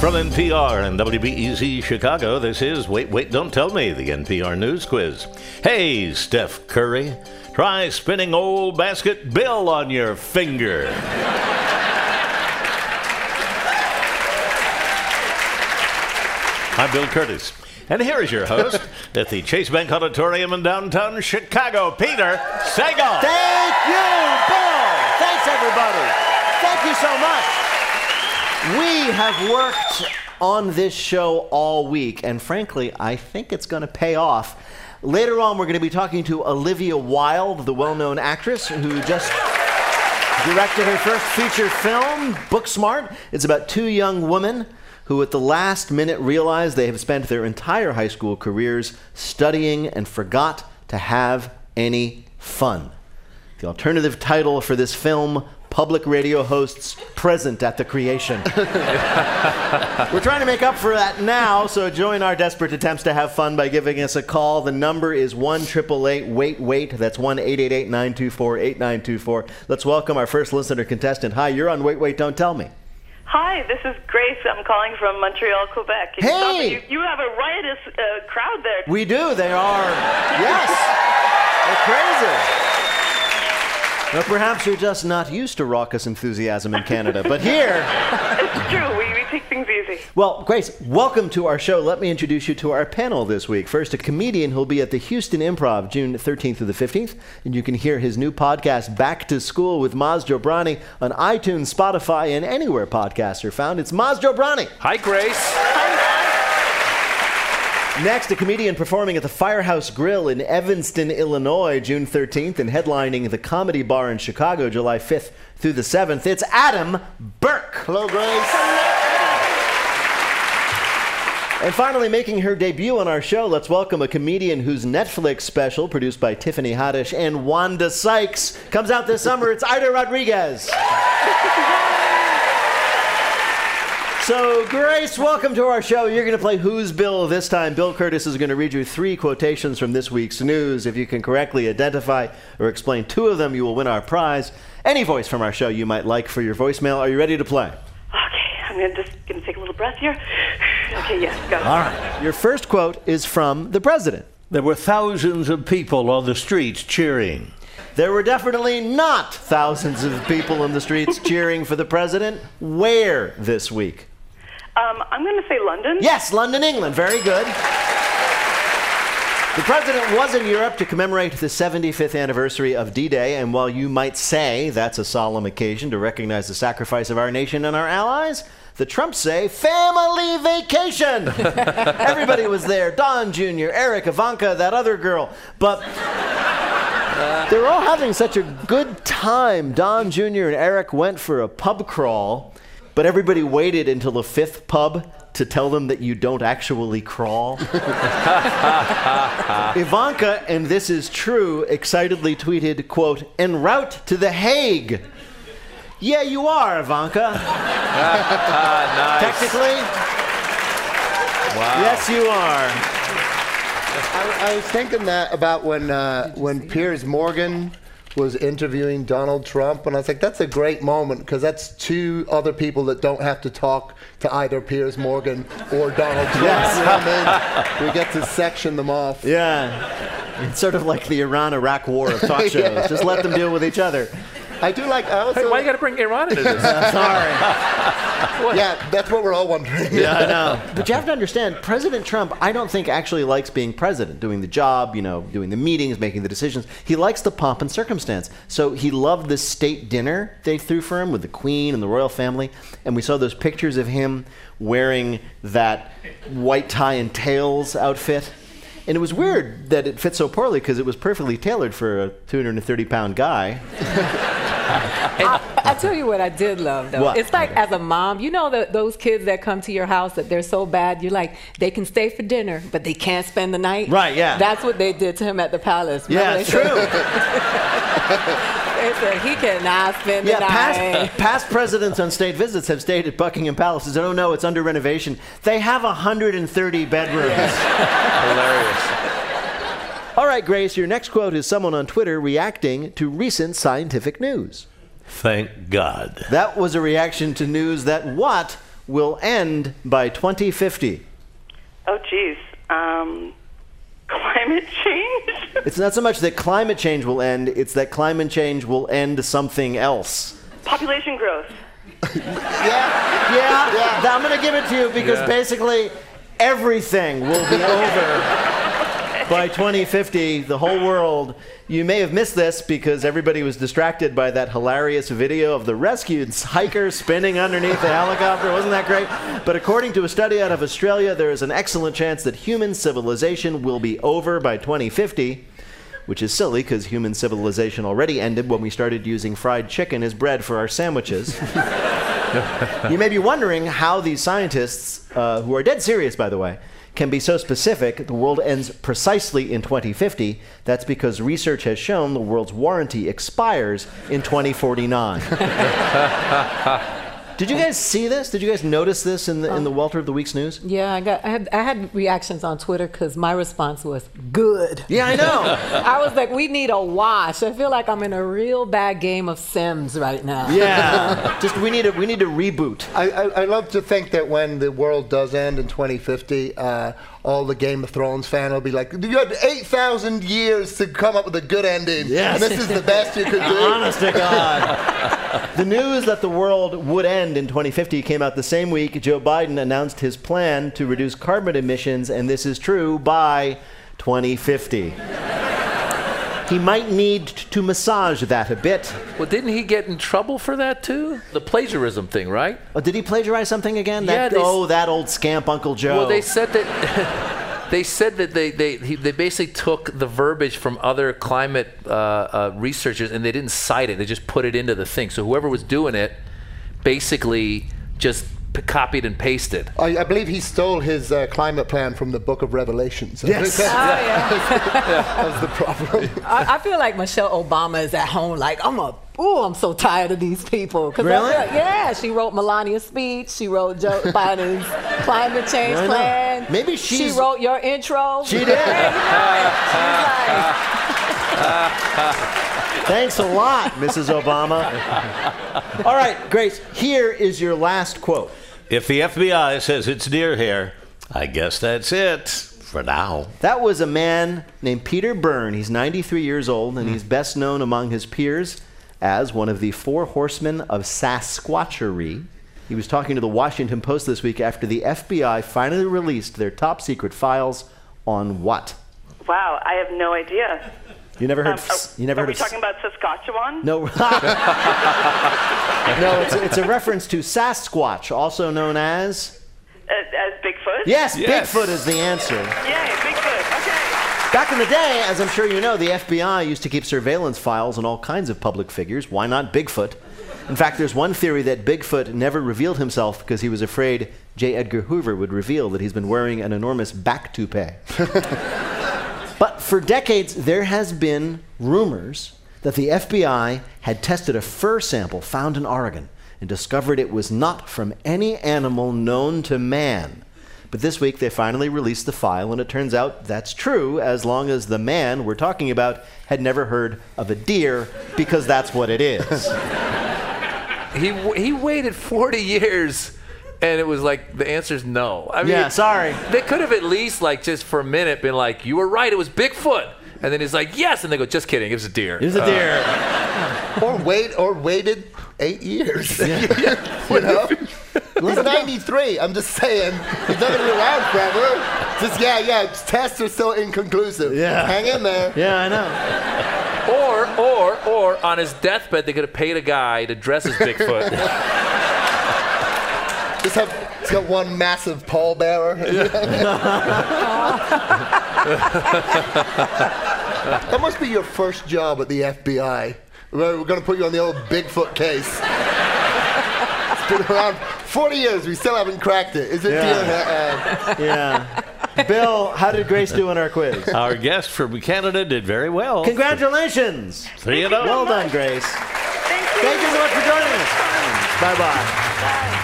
From NPR and WBEZ Chicago, this is Wait, Don't Tell Me, the NPR News Quiz. Hey, Steph Curry, try spinning old basket Bill on your finger. I'm Bill Curtis, and here is your host at the Chase Bank Auditorium in downtown Chicago, Peter Sagal. Thank you, Bill. Thanks, everybody. Thank you so much. We have worked on this show all week, and frankly, I think it's going to pay off. Later on, we're going to be talking to Olivia Wilde, the well-known actress who just directed her first feature film, Booksmart. It's about two young women who at the last minute realized they have spent their entire high school careers studying and forgot to have any fun. The alternative title for this film, Public Radio Hosts Present at the Creation. We're trying to make up for that now, so join our desperate attempts to have fun by giving us a call. The number is 1-888-WAIT-WAIT. That's 1-888-924-8924. Let's welcome our first listener contestant. Hi, you're on Wait, Don't Tell Me. Hi, this is Grace. I'm calling from Montreal, Quebec. Hey! You have a riotous crowd there. We do. They are. Yes. They're crazy. Well, perhaps you're just not used to raucous enthusiasm in Canada, but here... It's true. We take things easy. Well, Grace, welcome to our show. Let me introduce you to our panel this week. First, a comedian who'll be at the Houston Improv June 13th through the 15th, and you can hear his new podcast, Back to School with Maz Jobrani, on iTunes, Spotify, and anywhere podcasts are found. It's Maz Jobrani. Hi, Grace. Next, a comedian performing at the Firehouse Grill in Evanston, Illinois, June 13th, and headlining the Comedy Bar in Chicago, July 5th through the 7th. It's Adam Burke. Hello, Grace. And finally, making her debut on our show, let's welcome a comedian whose Netflix special, produced by Tiffany Haddish and Wanda Sykes, comes out this summer. It's Ida Rodriguez. So, Grace, welcome to our show. You're going to play Who's Bill this time. Bill Curtis is going to read you 3 quotations from this week's news. If you can correctly identify or explain 2 of them, you will win our prize. Any voice from our show you might like for your voicemail. Are you ready to play? Okay, I'm just going to take a little breath here. Okay, yes, go. All right. Your first quote is from the president. There were thousands of people on the streets cheering. There were definitely not thousands of people in the streets cheering for the president. Where this week? I'm going to say London. Yes, London, England. Very good. The president was in Europe to commemorate the 75th anniversary of D-Day, and while you might say that's a solemn occasion to recognize the sacrifice of our nation and our allies, the Trumps say family vacation. Everybody was there. Don Jr., Eric, Ivanka, that other girl. But they were all having such a good time. Don Jr. and Eric went for a pub crawl, but everybody waited until the 5th pub to tell them that you don't actually crawl. Ivanka, and this is true, excitedly tweeted, quote, en route to The Hague. Yeah, you are, Ivanka. Nice. Technically, Wow. yes, you are. I was thinking that about when Piers Morgan was interviewing Donald Trump, and I was like, that's a great moment, because that's 2 other people that don't have to talk to either Piers Morgan or Donald Trump. Yes. You know what I mean? We get to section them off. Yeah. It's sort of like the Iran-Iraq war of talk shows. Yeah. Just let them deal with each other. I do like, I also... Hey, why you got to bring Iran into this? Sorry. Yeah, that's what we're all wondering. Yeah, I know. But you have to understand, President Trump, I don't think actually likes being president, doing the job, doing the meetings, making the decisions. He likes the pomp and circumstance. So he loved the state dinner they threw for him with the Queen and the royal family. And we saw those pictures of him wearing that white tie and tails outfit. And it was weird that it fit so poorly because it was perfectly tailored for a 230-pound guy. I tell you what I did love, though. What? It's like, as a mom, those kids that come to your house that they're so bad, you're like, they can stay for dinner, but they can't spend the night. Right, yeah. That's what they did to him at the palace. Yeah, it's true. They said he cannot spend the night. Past presidents on state visits have stayed at Buckingham Palace and said, oh no, it's under renovation. They have 130 bedrooms. Hilarious. All right, Grace, your next quote is someone on Twitter reacting to recent scientific news. Thank God. That was a reaction to news that what will end by 2050? Oh, geez. Climate change? It's not so much that climate change will end, it's that climate change will end something else. Population growth. Yeah. I'm going to give it to you because basically everything will be over by 2050, the whole world. You may have missed this because everybody was distracted by that hilarious video of the rescued hiker spinning underneath the helicopter. Wasn't that great? But according to a study out of Australia, there is an excellent chance that human civilization will be over by 2050, which is silly because human civilization already ended when we started using fried chicken as bread for our sandwiches. You may be wondering how these scientists, who are dead serious, by the way, can be so specific the world ends precisely in 2050. That's because research has shown the world's warranty expires in 2049. Did you guys see this? Did you guys notice this in the Welter of the Week's news? Yeah, I had reactions on Twitter because my response was good. Yeah, I know. I was like, we need a wash. I feel like I'm in a real bad game of Sims right now. Yeah, just we need a reboot. I love to think that when the world does end in 2050, all the Game of Thrones fan will be like, you had 8,000 years to come up with a good ending, yes. and this is the best you could do. Honest to God. The news that the world would end in 2050 came out the same week Joe Biden announced his plan to reduce carbon emissions, and this is true, by 2050. He might need to massage that a bit. Well, didn't he get in trouble for that too? The plagiarism thing, right? Oh, did he plagiarize something again? Yeah, That old scamp Uncle Joe. Well, they said that they basically took the verbiage from other climate researchers and they didn't cite it. They just put it into the thing. So whoever was doing it basically just copied and pasted. I believe he stole his climate plan from the Book of Revelations. Yes. That was the problem. I feel like Michelle Obama is at home like, I'm so tired of these people. Really? She wrote Melania's speech. She wrote Joe Biden's climate change plan. Maybe she wrote your intro. She did. Thanks a lot, Mrs. Obama. All right, Grace, here is your last quote. If the FBI says it's deer hair, I guess that's it for now. That was a man named Peter Byrne. He's 93 years old, and he's best known among his peers as one of the 4 horsemen of Sasquatchery. He was talking to the Washington Post this week after the FBI finally released their top secret files on what? Wow, I have no idea. You never heard? Are we talking about Saskatchewan? No. No, it's a reference to Sasquatch, also known as Bigfoot? Yes, Bigfoot is the answer. Yay, Bigfoot. Okay. Back in the day, as I'm sure you know, the FBI used to keep surveillance files on all kinds of public figures. Why not Bigfoot? In fact, there's one theory that Bigfoot never revealed himself because he was afraid J. Edgar Hoover would reveal that he's been wearing an enormous back toupee. But for decades, there has been rumors that the FBI had tested a fur sample found in Oregon and discovered it was not from any animal known to man. But this week, they finally released the file, and it turns out that's true as long as the man we're talking about had never heard of a deer, because that's what it is. He waited 40 years. And it was like, the answer's no. I mean, sorry. They could have at least, like, just for a minute been like, you were right, it was Bigfoot. And then he's like, yes. And they go, just kidding, it was a deer. It was a deer. Or waited 8 years. You know? He's 93. I'm just saying. He's not going to be around forever. Just, tests are still inconclusive. Yeah. Hang in there. Yeah, I know. Or on his deathbed, they could have paid a guy to dress as Bigfoot. Just got one massive pallbearer. That must be your first job at the FBI. We're going to put you on the old Bigfoot case. It's been around 40 years. We still haven't cracked it. Is it deer? Yeah. Bill, how did Grace do in our quiz? Our guest from Canada did very well. Congratulations. 3-0. Well done, Grace. Thank you. Thank you so much for joining us. Bye-bye. Bye.